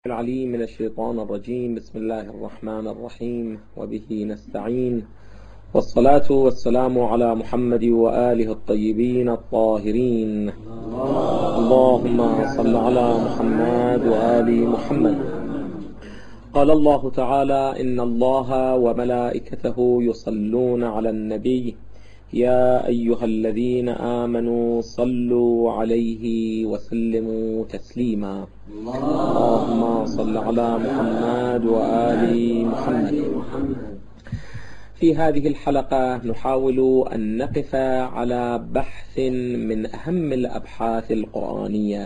العليم من الشيطان الرجيم. بسم الله الرحمن الرحيم، وبه نستعين، والصلاة والسلام على محمد وآله الطيبين الطاهرين. اللهم صل على محمد وآل محمد. قال الله تعالى: إن الله وملائكته يصلون على النبي يا أيها الذين آمنوا صلوا عليه وسلموا تسليما. اللهم صل على محمد وآل محمد. في هذه الحلقة نحاول أن نقف على بحث من أهم الأبحاث القرآنية،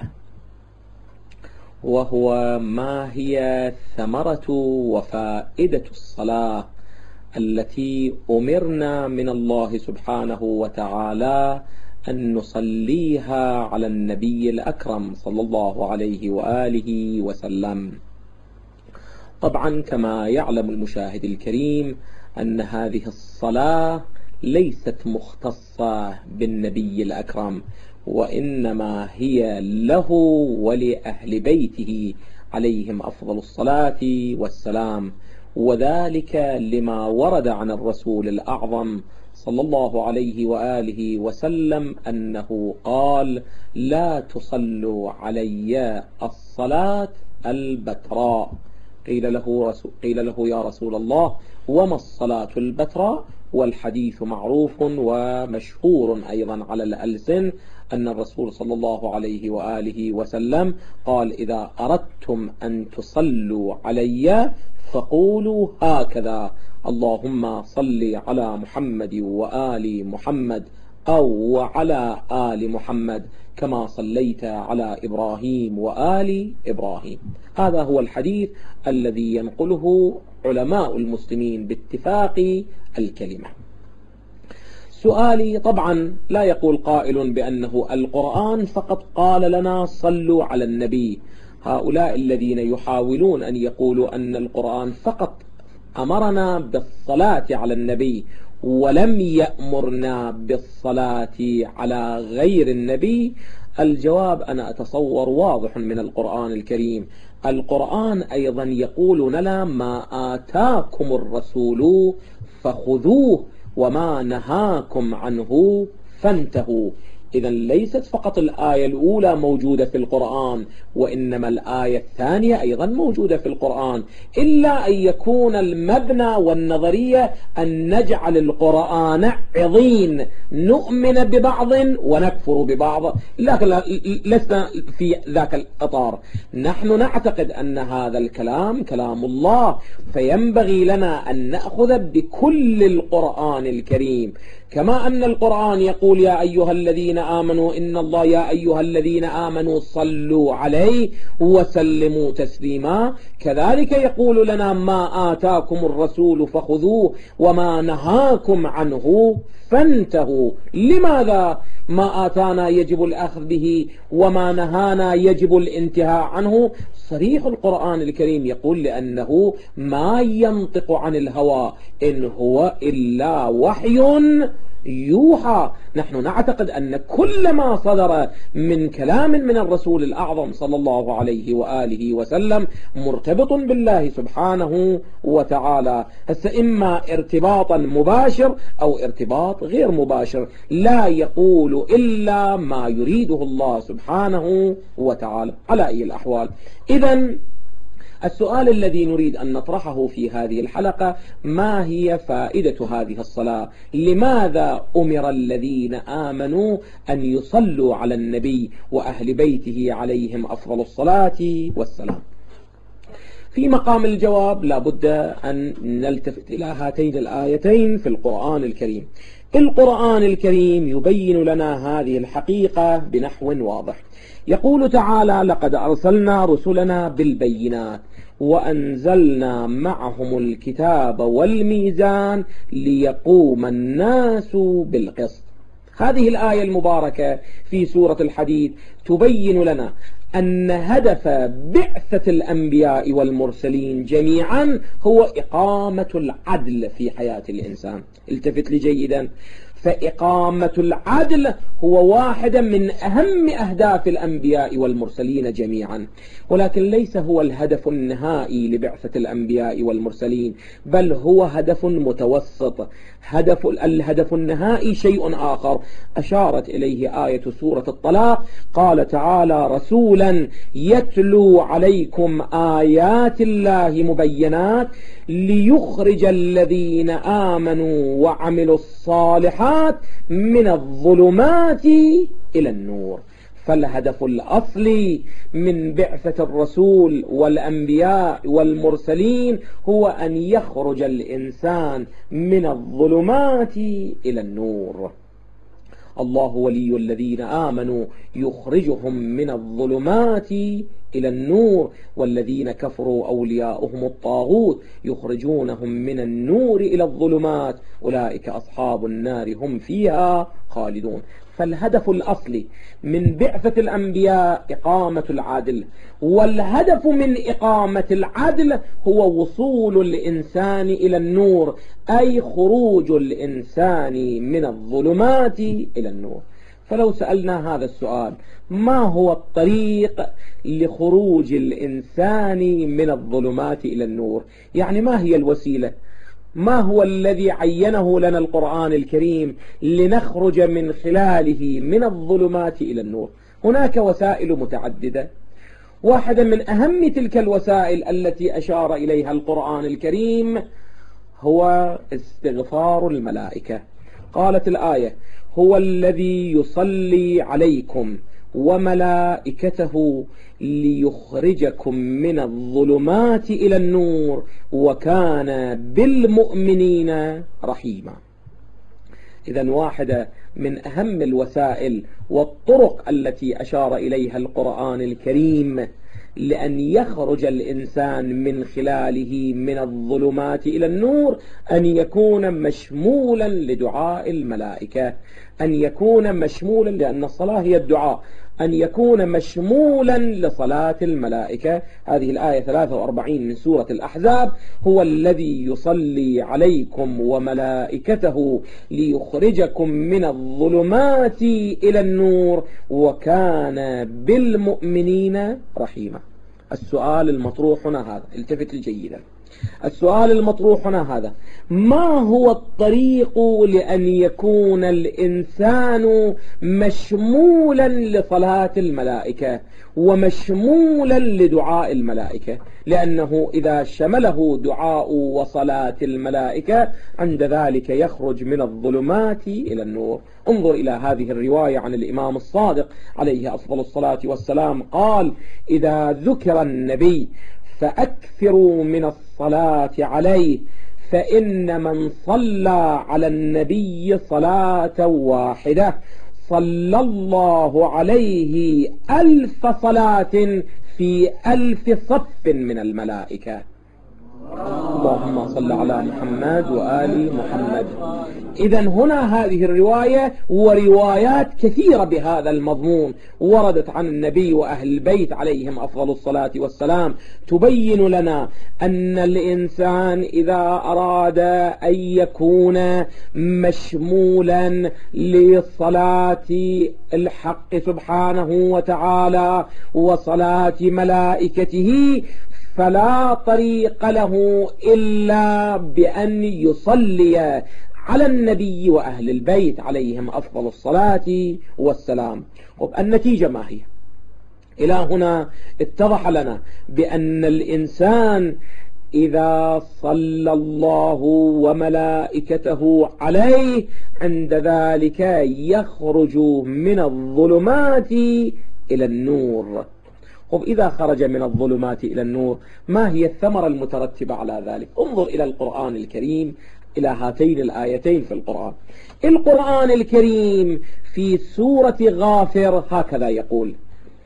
وهو ما هي ثمرة وفائدة الصلاة التي أمرنا من الله سبحانه وتعالى أن نصليها على النبي الأكرم صلى الله عليه وآله وسلم. طبعا كما يعلم المشاهد الكريم أن هذه الصلاة ليست مختصة بالنبي الأكرم، وإنما هي له ولأهل بيته عليهم أفضل الصلاة والسلام، وذلك لما ورد عن الرسول الأعظم صلى الله عليه وآله وسلم أنه قال: لا تصلوا علي الصلاة البتراء. قيل له يا رسول الله: وما الصلاة البتراء؟ والحديث معروف ومشهور أيضا على الألسن أن الرسول صلى الله عليه وآله وسلم قال: إذا أردتم أن تصلوا علي فقولوا هكذا: اللهم صل على محمد وآل محمد، أو وعلى آل محمد كما صليت على إبراهيم وآل إبراهيم. هذا هو الحديث الذي ينقله علماء المسلمين باتفاق الكلمة. سؤالي: طبعا لا يقول قائل بأنه القرآن فقط قال لنا صلوا على النبي. هؤلاء الذين يحاولون أن يقولوا أن القرآن فقط أمرنا بالصلاة على النبي ولم يأمرنا بالصلاة على غير النبي، الجواب أنا أتصور واضح من القرآن الكريم. القرآن أيضا يقول لنا: ما آتاكم الرسول فخذوه وما نهاكم عنه فانتهوا. إذن ليست فقط الآية الأولى موجودة في القرآن، وإنما الآية الثانية أيضا موجودة في القرآن، إلا أن يكون المبنى والنظرية أن نجعل القرآن عظيم، نؤمن ببعض ونكفر ببعض، لكن لسنا في ذاك الإطار. نحن نعتقد أن هذا الكلام كلام الله، فينبغي لنا أن نأخذ بكل القرآن الكريم، كما أن القرآن يقول: يا أيها الذين آمنوا إن الله يا أيها الذين آمنوا صلوا عليه وسلموا تسليما، كذلك يقول لنا: ما آتاكم الرسول فخذوه وما نهاكم عنه فانتهوا. لماذا ما آتانا يجب الأخذ به وما نهانا يجب الانتهاء عنه؟ صريح القرآن الكريم يقول: لأنه ما ينطق عن الهوى إن هو إلا وحي يوحى. نحن نعتقد أن كل ما صدر من كلام من الرسول الأعظم صلى الله عليه وآله وسلم مرتبط بالله سبحانه وتعالى، إما ارتباطا مباشر أو ارتباط غير مباشر، لا يقول إلا ما يريده الله سبحانه وتعالى على أي الأحوال. إذن السؤال الذي نريد أن نطرحه في هذه الحلقة: ما هي فائدة هذه الصلاة؟ لماذا أمر الذين آمنوا أن يصلوا على النبي وأهل بيته عليهم أفضل الصلاة والسلام؟ في مقام الجواب لابد أن نلتفت إلى هاتين الآيتين في القرآن الكريم. القرآن الكريم يبين لنا هذه الحقيقة بنحو واضح. يقول تعالى: لقد أرسلنا رسلنا بالبينات وأنزلنا معهم الكتاب والميزان ليقوم الناس بالقسط. هذه الآية المباركة في سورة الحديد تبين لنا أن هدف بعثة الأنبياء والمرسلين جميعا هو إقامة العدل في حياة الإنسان. التفت لي جيدا: فإقامة العدل هو واحدة من أهم أهداف الأنبياء والمرسلين جميعا، ولكن ليس هو الهدف النهائي لبعثة الأنبياء والمرسلين، بل هو هدف متوسط. الهدف النهائي شيء آخر أشارت إليه آية سورة الطلاق. قال تعالى: رسولا يتلو عليكم آيات الله مبينات ليخرج الذين آمنوا وعملوا الصالحات من الظلمات إلى النور. فالهدف الأصلي من بعثة الرسول والأنبياء والمرسلين هو أن يخرج الإنسان من الظلمات إلى النور. الله ولي الذين آمنوا يخرجهم من الظلمات إلى النور، والذين كفروا أولياؤهم الطاغوت يخرجونهم من النور إلى الظلمات، أولئك أصحاب النار هم فيها خالدون. فالهدف الأصلي من بعثة الأنبياء إقامة العدل، والهدف من إقامة العدل هو وصول الإنسان إلى النور، أي خروج الإنسان من الظلمات إلى النور. فلو سألنا هذا السؤال: ما هو الطريق لخروج الإنسان من الظلمات إلى النور؟ يعني ما هي الوسيلة؟ ما هو الذي عينه لنا القرآن الكريم لنخرج من خلاله من الظلمات إلى النور؟ هناك وسائل متعددة. واحدة من أهم تلك الوسائل التي أشار إليها القرآن الكريم هو استغفار الملائكة. قالت الآية: هو الذي يصلي عليكم وملائكته ليخرجكم من الظلمات إلى النور وكان بالمؤمنين رحيما. إذن واحدة من أهم الوسائل والطرق التي أشار إليها القرآن الكريم لأن يخرج الإنسان من خلاله من الظلمات إلى النور أن يكون مشمولا لدعاء الملائكة، أن يكون مشمولا، لأن الصلاة هي الدعاء، أن يكون مشمولا لصلاة الملائكة. هذه الآية 43 من سورة الأحزاب: هو الذي يصلي عليكم وملائكته ليخرجكم من الظلمات إلى النور وكان بالمؤمنين رحيما. السؤال المطروح هنا هذا، التفت جيدا، السؤال المطروح هنا هذا: ما هو الطريق لأن يكون الإنسان مشمولا لصلاة الملائكة ومشمولا لدعاء الملائكة؟ لأنه إذا شمله دعاء وصلاة الملائكة عند ذلك يخرج من الظلمات إلى النور. انظر إلى هذه الرواية عن الإمام الصادق عليه أفضل الصلاة والسلام، قال: إذا ذكر النبي فأكثروا من الصلاة عليه، فإن من صلى على النبي صلاة واحدة صلى الله عليه 1000 صلاة في 1000 صف من الملائكة. اللهم صل على محمد وآل محمد. إذن هنا هذه الرواية وروايات كثيرة بهذا المضمون وردت عن النبي وأهل البيت عليهم أفضل الصلاة والسلام تبين لنا أن الإنسان إذا أراد أن يكون مشمولا لصلاة الحق سبحانه وتعالى وصلاة ملائكته فلا طريق له إلا بأن يصلي على النبي وأهل البيت عليهم أفضل الصلاة والسلام. النتيجة ما هي؟ إلى هنا اتضح لنا بأن الإنسان إذا صلى الله وملائكته عليه عند ذلك يخرج من الظلمات إلى النور. إذا خرج من الظلمات إلى النور ما هي الثمرة المترتبة على ذلك؟ انظر إلى القرآن الكريم، إلى هاتين الآيتين في القرآن. القرآن الكريم في سورة غافر هكذا يقول: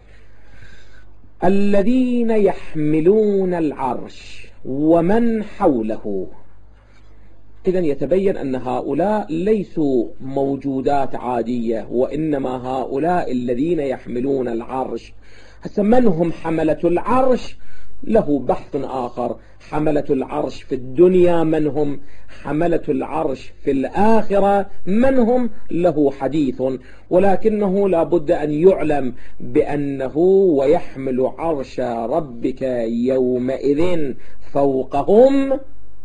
الذين يحملون العرش ومن حوله. إذن يتبين أن هؤلاء ليسوا موجودات عادية، وإنما هؤلاء الذين يحملون العرش. من هم حملة العرش؟ له بحث آخر. حملة العرش في الدنيا من هم؟ حملة العرش في الآخرة من هم؟ له حديث، ولكنه لا بد أن يعلم بأنه ويحمل عرش ربك يومئذ فوقهم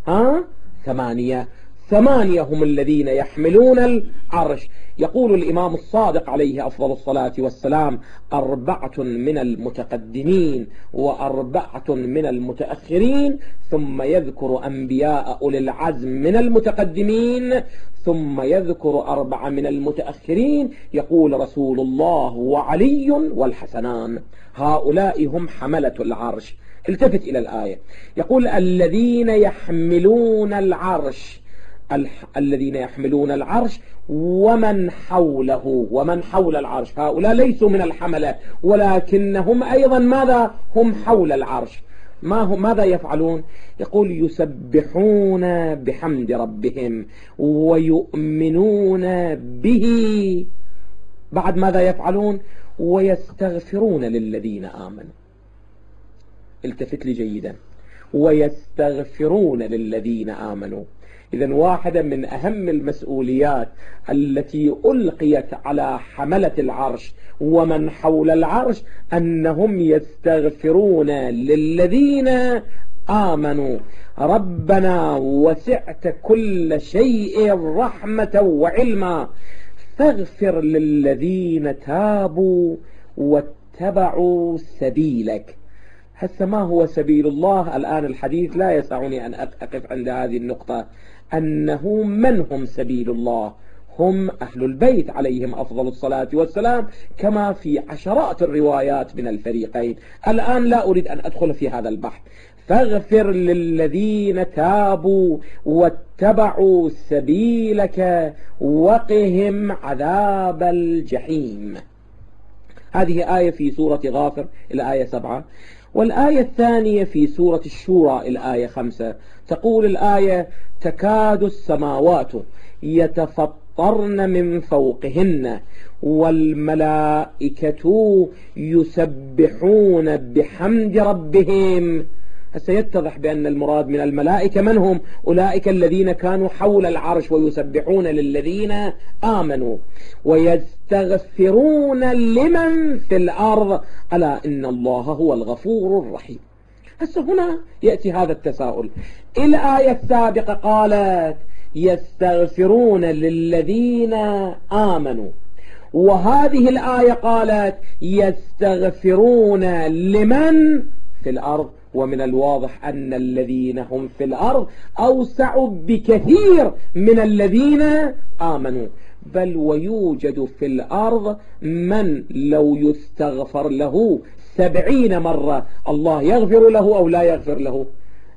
ثمانية هم الذين يحملون العرش. يقول الإمام الصادق عليه أفضل الصلاة والسلام: 4 من المتقدمين و4 من المتأخرين، ثم يذكر أنبياء أولي العزم من المتقدمين، ثم يذكر 4 من المتأخرين. يقول رسول الله: وعلي والحسنان. هؤلاء هم حملة العرش. التفت إلى الآية، يقول: الذين يحملون العرش، الذين يحملون العرش ومن حوله. ومن حول العرش هؤلاء ليسوا من الحملة، ولكنهم أيضا ماذا؟ هم حول العرش. ماذا يفعلون؟ يقول: يسبحون بحمد ربهم ويؤمنون به. بعد ماذا يفعلون؟ ويستغفرون للذين آمنوا. التفت لي جيدا: ويستغفرون للذين آمنوا. إذن واحدة من أهم المسؤوليات التي ألقيت على حملة العرش ومن حول العرش أنهم يستغفرون للذين آمنوا. ربنا وسعت كل شيء رحمة وعلما فاغفر للذين تابوا واتبعوا سبيلك. هسه ما هو سبيل الله؟ الآن الحديث لا يسعني أن أقف عند هذه النقطة، أنه من هم سبيل الله؟ هم أهل البيت عليهم أفضل الصلاة والسلام، كما في عشرات الروايات من الفريقين. الآن لا أريد أن أدخل في هذا البحث. فاغفر للذين تابوا واتبعوا سبيلك وقهم عذاب الجحيم. هذه آية في سورة غافر الآية 7. والآية الثانية في سورة الشورى الآية 5 تقول الآية: تكاد السماوات يتفطرن من فوقهن والملائكة يسبحون بحمد ربهم. سيتضح بأن المراد من الملائكة من هم؟ أولئك الذين كانوا حول العرش ويسبحون للذين آمنوا ويستغفرون لمن في الأرض ألا إن الله هو الغفور الرحيم. هنا يأتي هذا التساؤل. الآية السابقة قالت يستغفرون للذين آمنوا، وهذه الآية قالت يستغفرون لمن في الأرض. ومن الواضح أن الذين هم في الأرض أوسع بكثير من الذين آمنوا، بل ويوجد في الأرض من لو يستغفر له 70 مرة الله يغفر له أو لا يغفر له؟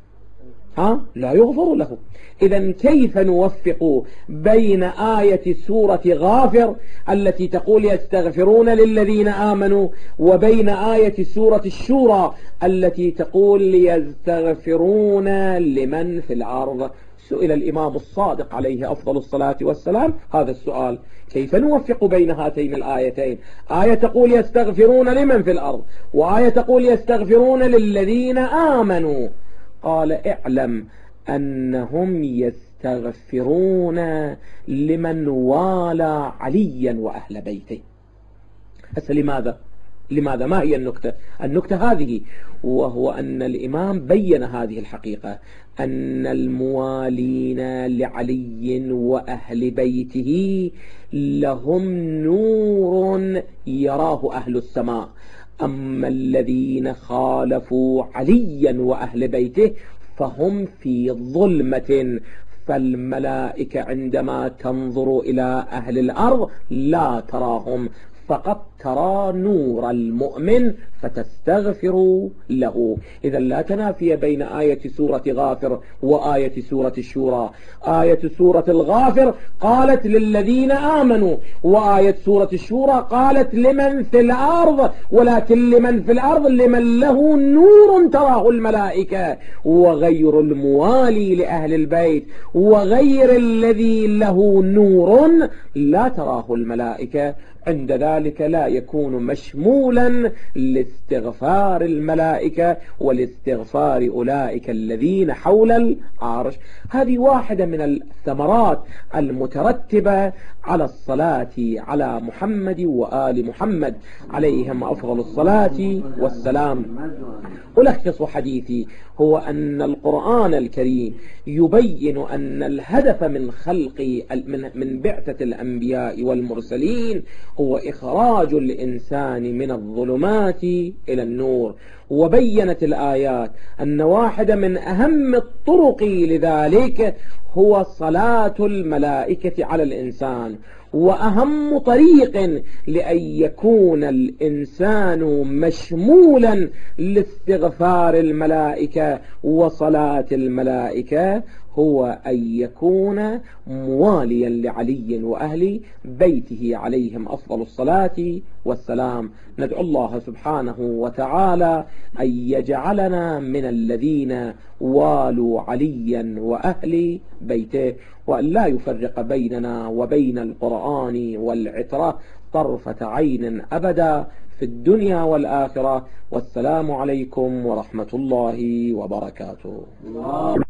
لا يغفر له. إذن كيف نوفق بين آية سورة غافر التي تقول يستغفرون للذين آمنوا وبين آية سورة الشورى التي تقول يستغفرون لمن في الأرض؟ سئل الإمام الصادق عليه أفضل الصلاة والسلام هذا السؤال: كيف نوفق بين هاتين الآيتين؟ آية تقول يستغفرون لمن في الأرض، وآية تقول يستغفرون للذين آمنوا. قال: اعلم أنهم يستغفرون لمن والى عليا وأهل بيته. هسه لماذا؟ ما هي النكتة؟ النكتة هذه، وهو أن الإمام بين هذه الحقيقة، أن الموالين لعلي وأهل بيته لهم نور يراه أهل السماء، أما الذين خالفوا عليا وأهل بيته فهم في ظلمة. فالملائكة عندما تنظر إلى أهل الأرض لا تراهم، فقط ترى نور المؤمن فتستغفر له. إذا لا تنافي بين آية سورة غافر وآية سورة الشورى. آية سورة الغافر قالت للذين آمنوا، وآية سورة الشورى قالت لمن في الأرض، ولكن لمن في الأرض لمن له نور تراه الملائكة، وغير الموالي لأهل البيت وغير الذي له نور لا تراه الملائكة. عند ذلك لا ألا يكون مشمولا لاستغفار الملائكة ولاستغفار أولئك الذين حول العرش. هذه واحدة من الثمرات المترتبة على الصلاة على محمد وآل محمد عليهم أفضل الصلاة والسلام. ألخص حديثي هو أن القرآن الكريم يبين أن الهدف من خلق من بعثة الأنبياء والمرسلين هو إخراج الإنسان من الظلمات إلى النور. وبينت الآيات أن واحدة من أهم الطرق لذلك هو صلاة الملائكة على الإنسان، وأهم طريق لأن يكون الإنسان مشمولا لاستغفار الملائكة وصلاة الملائكة هو أن يكون مواليا لعلي وأهل بيته عليهم أفضل الصلاة والسلام. ندعو الله سبحانه وتعالى أن يجعلنا من الذين والوا عليا وأهل بيته، وأن لا يفرق بيننا وبين القرآن والعترة طرفة عين أبدا في الدنيا والآخرة. والسلام عليكم ورحمة الله وبركاته.